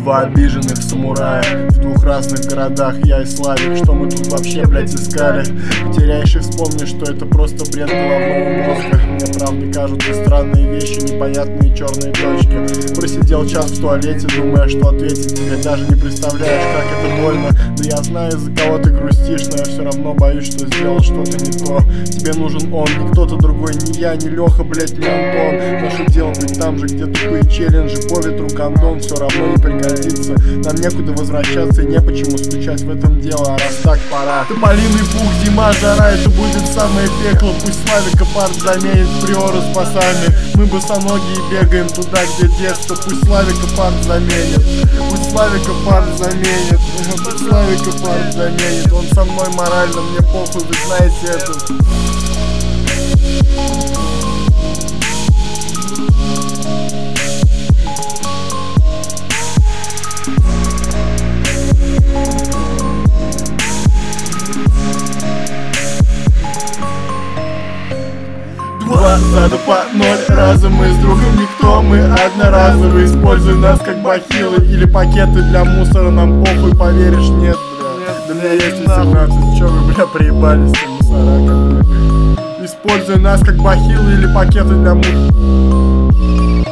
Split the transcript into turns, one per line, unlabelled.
Два обиженных самурая в двух разных городах, я и Славик. Что мы тут вообще, блять, искали? Потеряешь и вспомнишь, что это просто бред головного мозга. Мне правда кажутся странные вещи, непонятные черные точки. Просидел час в туалете, думая, что ответить тебе. Даже не представляешь, как это больно. Да я знаю, из-за кого ты грустишь, но я все равно боюсь, что сделал что-то не то. Тебе нужен он, не кто-то другой, не я, не Леха, блять, не Антон. Наше дело быть там же, где тупые челленджи, по ветру гондон, все равно не пригодится. Нам некуда возвращаться и не почему скучать, в этом дело, а раз так пора. Тополиный пух, зима, жара, это будет самое пекло. Пусть Славика парт заменит приора с пасами. Мы босоногие бегаем туда, где детство. Пусть Славика парт заменит. Пусть Славика парт заменит. Пусть Славика парт заменит. Он со мной морально, мне похуй, вы знаете это. Два зада по ноль раза, мы с другом никто, мы одноразовые. Используй нас как бахилы или пакеты для мусора, нам похуй, поверишь, нет, бля. Да меня есть 18, чё вы, бля, приебались, мусора, как бы. Используй нас как бахилы или пакеты для мусора.